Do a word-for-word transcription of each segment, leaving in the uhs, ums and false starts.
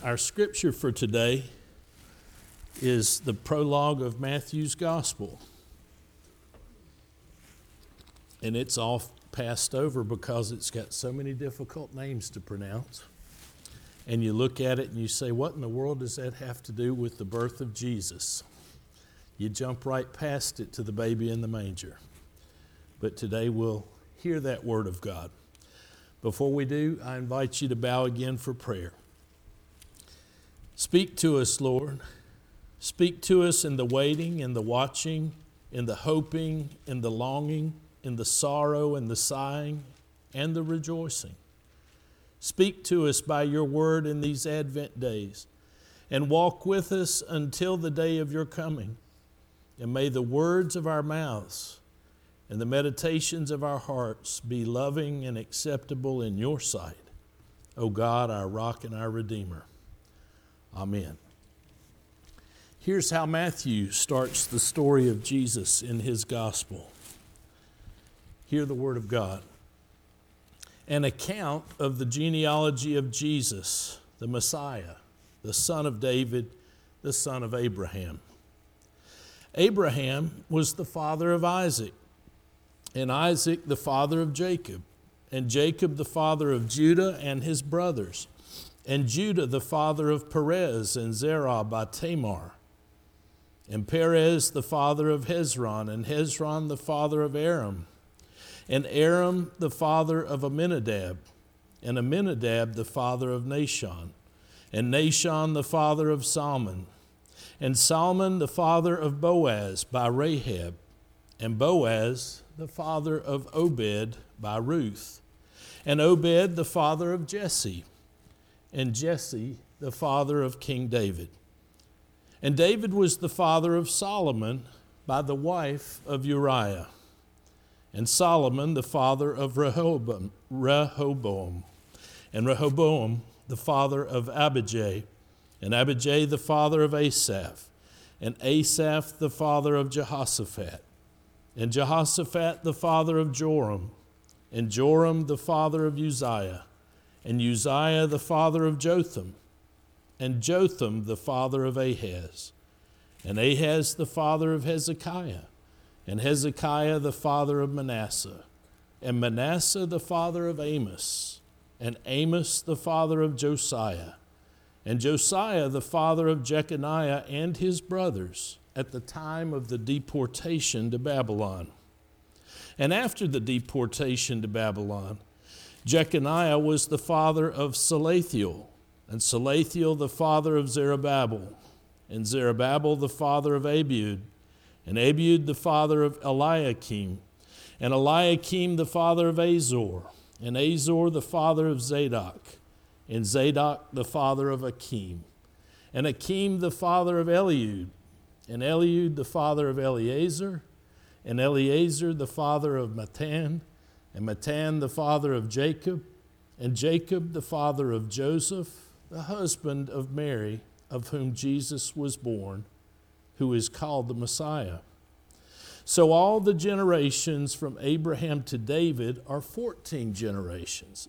Our scripture for today is the prologue of Matthew's Gospel. And it's all passed over because it's got so many difficult names to pronounce. And you look at it and you say, what in the world does that have to do with the birth of Jesus? You jump right past it to the baby in the manger. But today we'll hear that word of God. Before we do, I invite you to bow again for prayer. Speak to us, Lord. Speak to us in the waiting, in the watching, in the hoping, in the longing, in the sorrow, and the sighing, and the rejoicing. Speak to us by your word in these Advent days, and walk with us until the day of your coming. And may the words of our mouths and the meditations of our hearts be loving and acceptable in your sight, O God, our rock and our Redeemer. Amen. Here's how Matthew starts the story of Jesus in his gospel. Hear the word of God. An account of the genealogy of Jesus, the Messiah, the son of David, the son of Abraham. Abraham was the father of Isaac, and Isaac the father of Jacob, and Jacob the father of Judah and his brothers, and Judah the father of Perez and Zerah by Tamar, and Perez the father of Hezron, and Hezron the father of Aram, and Aram the father of Amminadab, and Amminadab the father of Nahshon, and Nahshon the father of Salmon, and Salmon the father of Boaz by Rahab, and Boaz the father of Obed by Ruth, and Obed the father of Jesse, and Jesse the father of King David. And David was the father of Solomon by the wife of Uriah, and Solomon the father of Rehoboam, Rehoboam, and Rehoboam the father of Abijah, and Abijah the father of Asaph, and Asaph the father of Jehoshaphat, and Jehoshaphat the father of Joram, and Joram the father of Uzziah, and Uzziah the father of Jotham, and Jotham the father of Ahaz, and Ahaz the father of Hezekiah, and Hezekiah the father of Manasseh, and Manasseh the father of Amos, and Amos the father of Josiah, and Josiah the father of Jeconiah and his brothers at the time of the deportation to Babylon. And after the deportation to Babylon, Jeconiah was the father of Salathiel, and Salathiel the father of Zerubbabel, and Zerubbabel the father of Abiud, and Abiud the father of Eliakim, and Eliakim the father of Azor, and Azor the father of Zadok, and Zadok the father of Akim, and Akim the father of Eliud, and Eliud the father of Eleazar, and Eleazar the father of Matan, and Matan the father of Jacob, and Jacob the father of Joseph, the husband of Mary, of whom Jesus was born, who is called the Messiah. So all the generations from Abraham to David are fourteen generations.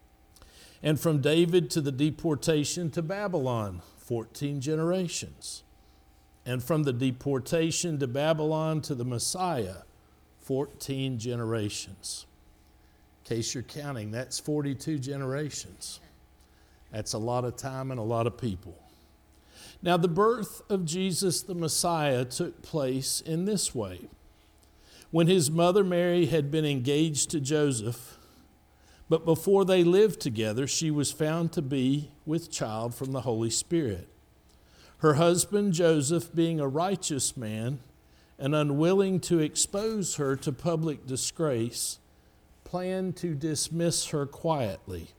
And from David to the deportation to Babylon, fourteen generations. And from the deportation to Babylon to the Messiah, fourteen generations. In case you're counting, that's forty-two generations. That's a lot of time and a lot of people. Now, the birth of Jesus the Messiah took place in this way. When his mother Mary had been engaged to Joseph, but before they lived together, she was found to be with child from the Holy Spirit. Her husband Joseph, being a righteous man and unwilling to expose her to public disgrace, planned to dismiss her quietly.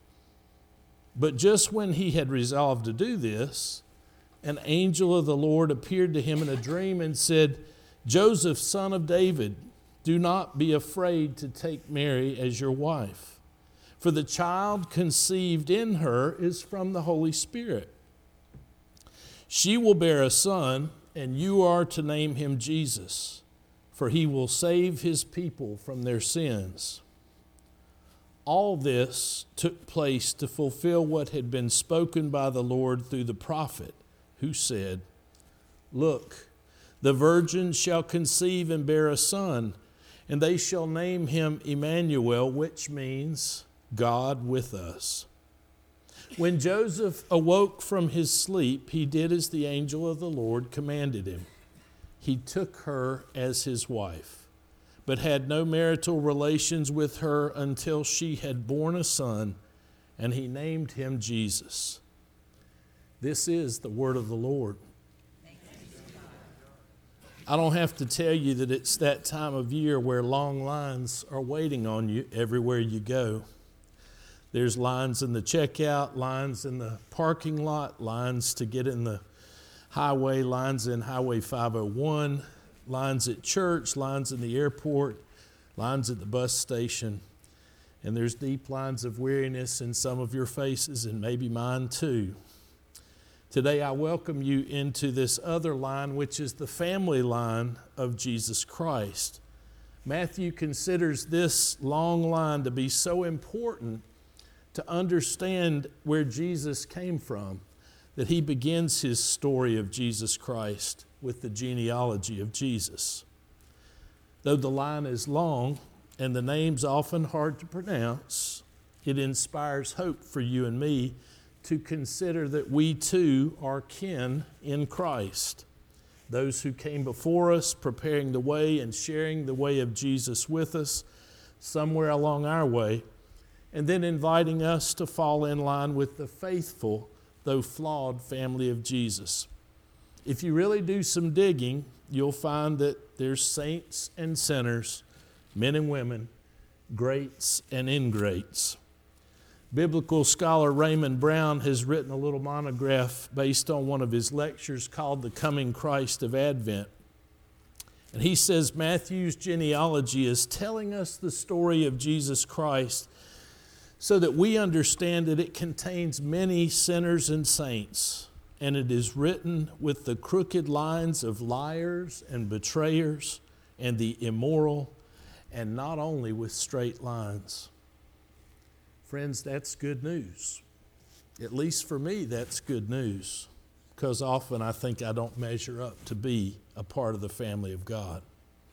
But just when he had resolved to do this, an angel of the Lord appeared to him in a dream and said, Joseph, son of David, do not be afraid to take Mary as your wife, for the child conceived in her is from the Holy Spirit. She will bear a son, and you are to name him Jesus, for he will save his people from their sins. All this took place to fulfill what had been spoken by the Lord through the prophet, who said, "Look, the virgin shall conceive and bear a son, and they shall name him Emmanuel," which means God with us. When Joseph awoke from his sleep, he did as the angel of the Lord commanded him. He took her as his wife, but had no marital relations with her until she had borne a son, and he named him Jesus. This is the word of the Lord. I don't have to tell you that it's that time of year where long lines are waiting on you everywhere you go. There's lines in the checkout, lines in the parking lot, lines to get in the highway, lines in Highway five oh one, lines at church, lines in the airport, lines at the bus station. And there's deep lines of weariness in some of your faces, and maybe mine too. Today I welcome you into this other line, which is the family line of Jesus Christ. Matthew considers this long line to be so important to understand where Jesus came from, that he begins his story of Jesus Christ with the genealogy of Jesus. Though the line is long and the name's often hard to pronounce, it inspires hope for you and me to consider that we too are kin in Christ. Those who came before us, preparing the way and sharing the way of Jesus with us somewhere along our way, and then inviting us to fall in line with the faithful, though flawed, family of Jesus. If you really do some digging, you'll find that there's saints and sinners, men and women, greats and ingrates. Biblical scholar Raymond Brown has written a little monograph based on one of his lectures called The Coming Christ of Advent. And he says Matthew's genealogy is telling us the story of Jesus Christ so that we understand that it contains many sinners and saints, and it is written with the crooked lines of liars and betrayers and the immoral, and not only with straight lines. Friends, that's good news. At least for me, that's good news, because often I think I don't measure up to be a part of the family of God.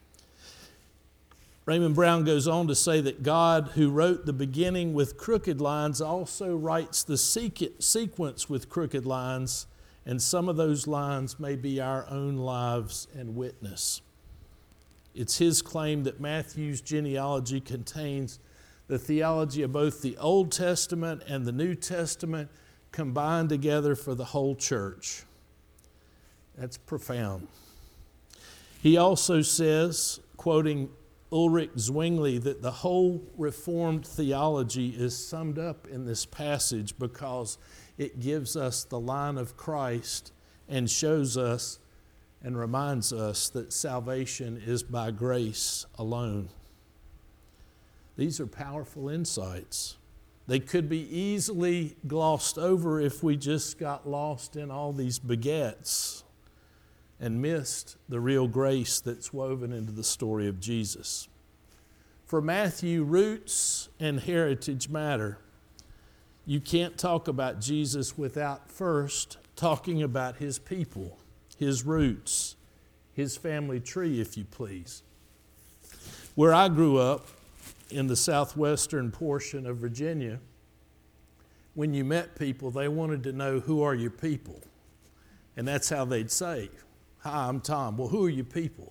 Raymond Brown goes on to say that God, who wrote the beginning with crooked lines, also writes the sequence with crooked lines, and some of those lines may be our own lives and witness. It's his claim that Matthew's genealogy contains the theology of both the Old Testament and the New Testament combined together for the whole church. That's profound. He also says, quoting Ulrich Zwingli, that the whole Reformed theology is summed up in this passage because it gives us the line of Christ and shows us and reminds us that salvation is by grace alone. These are powerful insights. They could be easily glossed over if we just got lost in all these begets and missed the real grace that's woven into the story of Jesus. For Matthew, roots and heritage matter. You can't talk about Jesus without first talking about his people, his roots, his family tree, if you please. Where I grew up, in the southwestern portion of Virginia, when you met people, they wanted to know, who are your people? And that's how they'd say, "Hi, I'm Tom." Well, who are your people?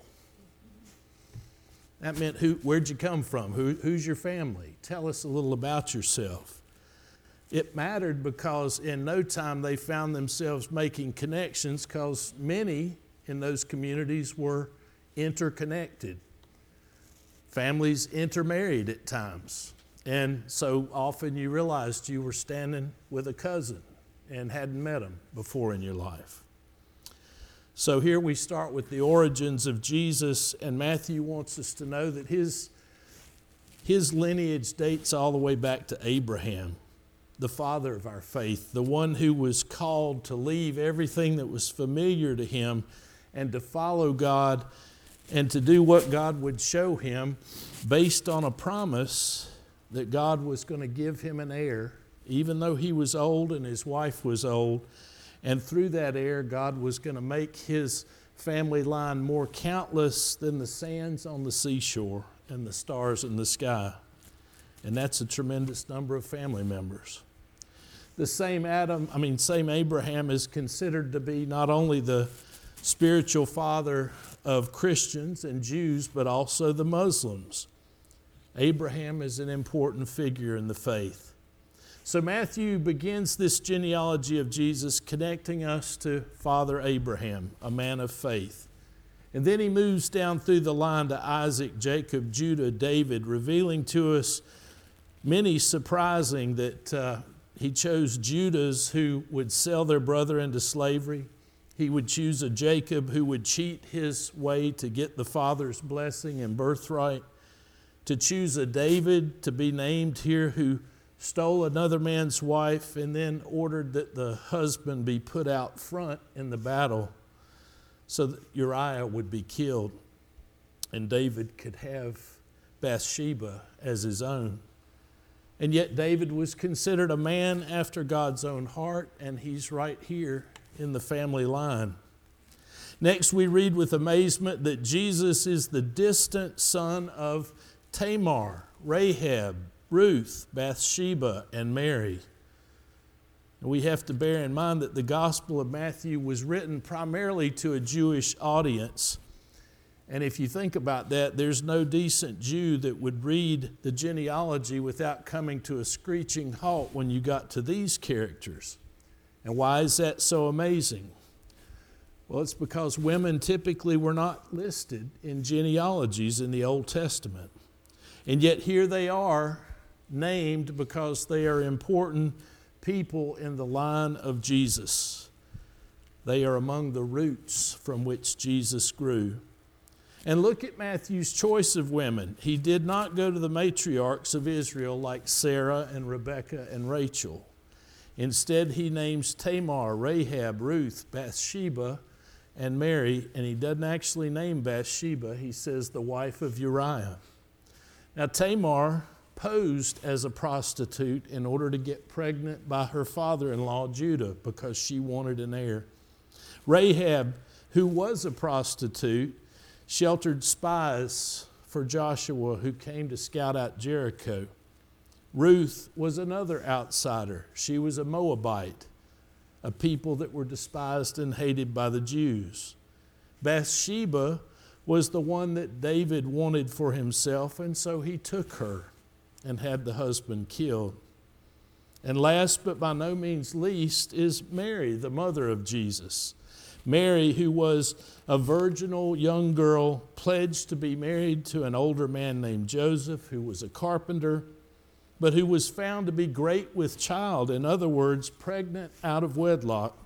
That meant, who, where'd you come from? Who, who's your family? Tell us a little about yourself. It mattered because in no time they found themselves making connections, because many in those communities were interconnected. Families intermarried at times. And so often you realized you were standing with a cousin and hadn't met him before in your life. So here we start with the origins of Jesus, and Matthew wants us to know that his, his lineage dates all the way back to Abraham, the father of our faith, the one who was called to leave everything that was familiar to him and to follow God and to do what God would show him based on a promise that God was going to give him an heir, even though he was old and his wife was old. And through that heir, God was going to make his family line more countless than the sands on the seashore and the stars in the sky. And that's a tremendous number of family members. The same Adam, I mean, same Abraham is considered to be not only the spiritual father of Christians and Jews, but also the Muslims. Abraham is an important figure in the faith. So Matthew begins this genealogy of Jesus connecting us to Father Abraham, a man of faith. And then he moves down through the line to Isaac, Jacob, Judah, David, revealing to us many surprising that uh, he chose Judahs who would sell their brother into slavery. He would choose a Jacob who would cheat his way to get the father's blessing and birthright. To choose a David to be named here who stole another man's wife and then ordered that the husband be put out front in the battle so that Uriah would be killed and David could have Bathsheba as his own. And yet David was considered a man after God's own heart, and he's right here in the family line. Next, we read with amazement that Jesus is the distant son of Tamar, Rahab, Ruth, Bathsheba, and Mary. And we have to bear in mind that the Gospel of Matthew was written primarily to a Jewish audience. And if you think about that, there's no decent Jew that would read the genealogy without coming to a screeching halt when you got to these characters. And why is that so amazing? Well, it's because women typically were not listed in genealogies in the Old Testament. And yet here they are named because they are important people in the line of Jesus. They are among the roots from which Jesus grew. And look at Matthew's choice of women. He did not go to the matriarchs of Israel like Sarah and Rebekah and Rachel. Instead, he names Tamar, Rahab, Ruth, Bathsheba, and Mary, and he doesn't actually name Bathsheba. He says the wife of Uriah. Now, Tamar posed as a prostitute in order to get pregnant by her father-in-law, Judah, because she wanted an heir. Rahab, who was a prostitute, sheltered spies for Joshua who came to scout out Jericho. Ruth was another outsider. She was a Moabite, a people that were despised and hated by the Jews. Bathsheba was the one that David wanted for himself, and so he took her and had the husband killed. And last but by no means least is Mary, the mother of Jesus. Mary, who was a virginal young girl pledged to be married to an older man named Joseph, who was a carpenter, but who was found to be great with child, in other words, pregnant out of wedlock.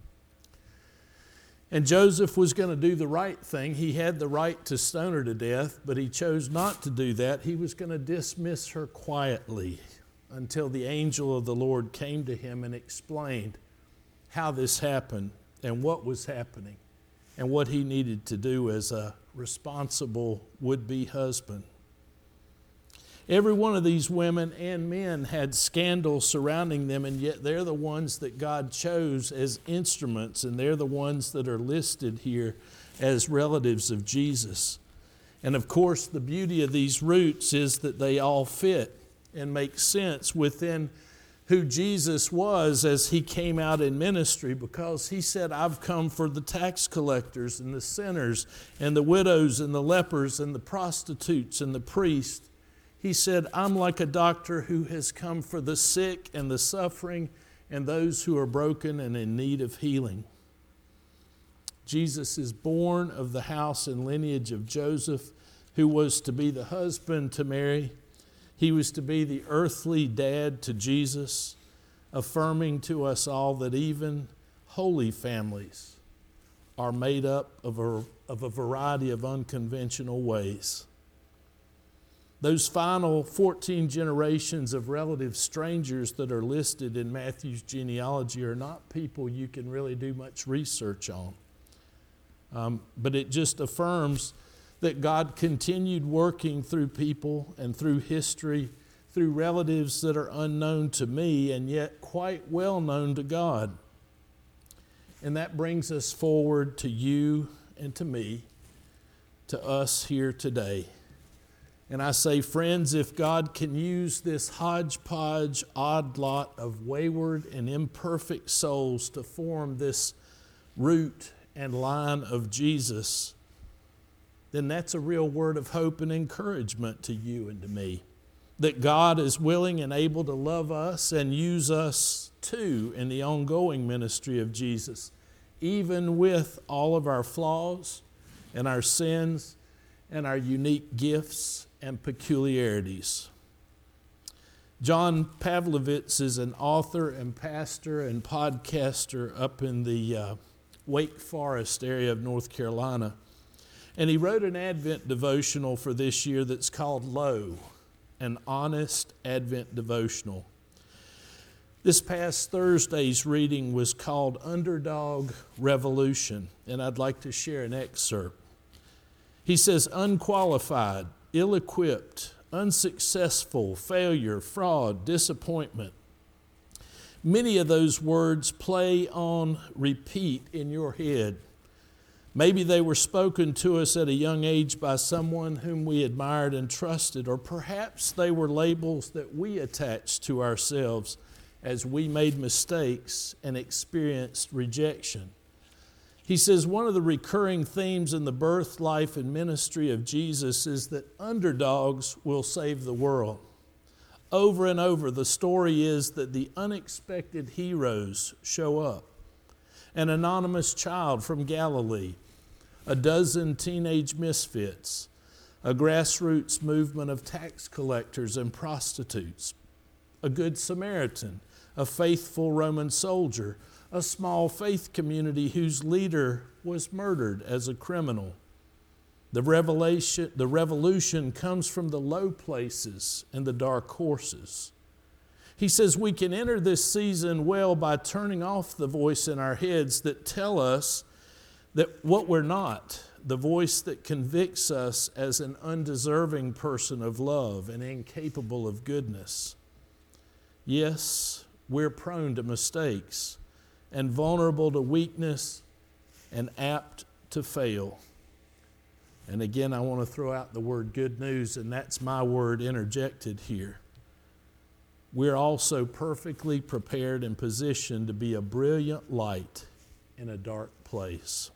And Joseph was going to do the right thing. He had the right to stone her to death, but he chose not to do that. He was going to dismiss her quietly until the angel of the Lord came to him and explained how this happened and what was happening and what he needed to do as a responsible would-be husband. Every one of these women and men had scandal surrounding them, and yet they're the ones that God chose as instruments, and they're the ones that are listed here as relatives of Jesus. And of course, the beauty of these roots is that they all fit and make sense within who Jesus was as he came out in ministry, because he said, I've come for the tax collectors and the sinners and the widows and the lepers and the prostitutes and the priests. He said, I'm like a doctor who has come for the sick and the suffering and those who are broken and in need of healing. Jesus is born of the house and lineage of Joseph, who was to be the husband to Mary. He was to be the earthly dad to Jesus, affirming to us all that even holy families are made up of a, of a variety of unconventional ways. Those final fourteen generations of relative strangers that are listed in Matthew's genealogy are not people you can really do much research on. Um, but it just affirms that God continued working through people and through history through relatives that are unknown to me and yet quite well known to God. And that brings us forward to you and to me, to us here today. And I say, friends, if God can use this hodgepodge, odd lot of wayward and imperfect souls to form this root and line of Jesus, then that's a real word of hope and encouragement to you and to me. That God is willing and able to love us and use us too in the ongoing ministry of Jesus, even with all of our flaws and our sins and our unique gifts and peculiarities. John Pavlovitz is an author and pastor and podcaster up in the uh, Wake Forest area of North Carolina. And he wrote an Advent devotional for this year that's called Lo, an honest Advent devotional. This past Thursday's reading was called Underdog Revolution, and I'd like to share an excerpt. He says, unqualified, ill-equipped, unsuccessful, failure, fraud, disappointment. Many of those words play on repeat in your head. Maybe they were spoken to us at a young age by someone whom we admired and trusted, or perhaps they were labels that we attached to ourselves as we made mistakes and experienced rejection. He says one of the recurring themes in the birth, life, and ministry of Jesus is that underdogs will save the world. Over and over, the story is that the unexpected heroes show up. An anonymous child from Galilee, a dozen teenage misfits, a grassroots movement of tax collectors and prostitutes, a good Samaritan, a faithful Roman soldier, a small faith community whose leader was murdered as a criminal. The revelation, the revolution comes from the low places and the dark horses. He says we can enter this season well by turning off the voice in our heads that tell us that what we're not, the voice that convicts us as an undeserving person of love and incapable of goodness. Yes, we're prone to mistakes and vulnerable to weakness and apt to fail. And again, I want to throw out the word good news, and that's my word interjected here. We're also perfectly prepared and positioned to be a brilliant light in a dark place.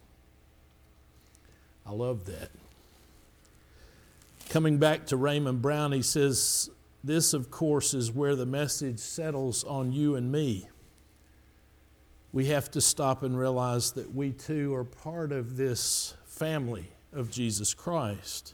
I love that. Coming back to Raymond Brown, he says, this, of course, is where the message settles on you and me. We have to stop and realize that we too are part of this family of Jesus Christ.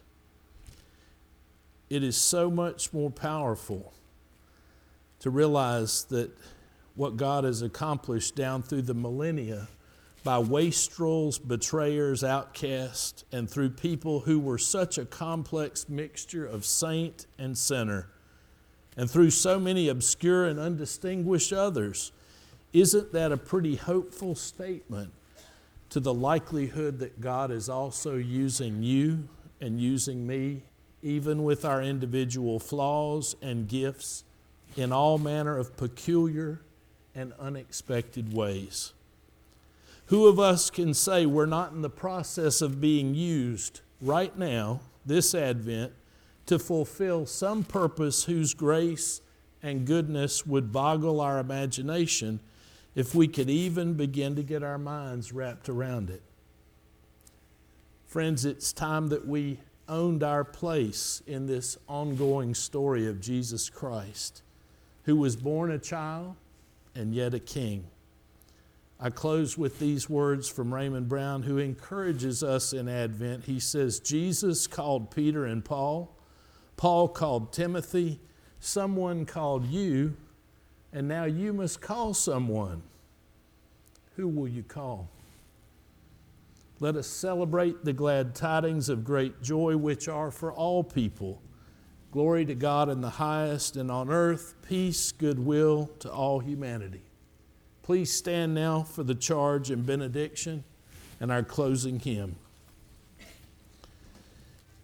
It is so much more powerful to realize that what God has accomplished down through the millennia by wastrels, betrayers, outcasts, and through people who were such a complex mixture of saint and sinner, and through so many obscure and undistinguished others. Isn't that a pretty hopeful statement to the likelihood that God is also using you and using me, even with our individual flaws and gifts, in all manner of peculiar and unexpected ways? Who of us can say we're not in the process of being used right now, this Advent, to fulfill some purpose whose grace and goodness would boggle our imagination if we could even begin to get our minds wrapped around it? Friends, it's time that we owned our place in this ongoing story of Jesus Christ, who was born a child and yet a king. I close with these words from Raymond Brown, who encourages us in Advent. He says, Jesus called Peter and Paul, Paul called Timothy, someone called you, and now you must call someone. Who will you call? Let us celebrate the glad tidings of great joy, which are for all people. Glory to God in the highest, and on earth peace, goodwill to all humanity. Please stand now for the charge and benediction and our closing hymn.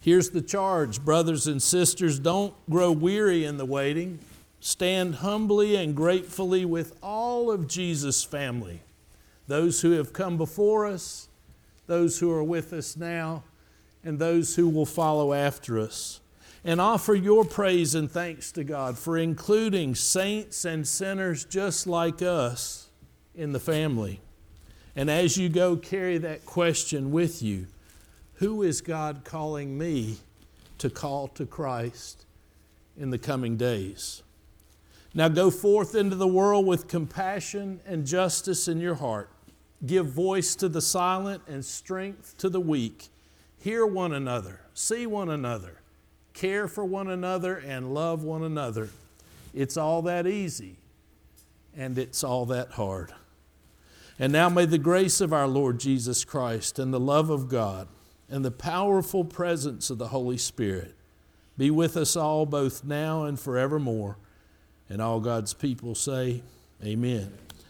Here's the charge, brothers and sisters, don't grow weary in the waiting. Stand humbly and gratefully with all of Jesus' family, those who have come before us, those who are with us now, and those who will follow after us. And offer your praise and thanks to God for including saints and sinners just like us in the family. And as you go, carry that question with you. Who is God calling me to call to Christ in the coming days? Now go forth into the world with compassion and justice in your heart. Give voice to the silent and strength to the weak. Hear one another, see one another, care for one another, and love one another. It's all that easy, and it's all that hard. And now may the grace of our Lord Jesus Christ and the love of God and the powerful presence of the Holy Spirit be with us all both now and forevermore. And all God's people say, amen.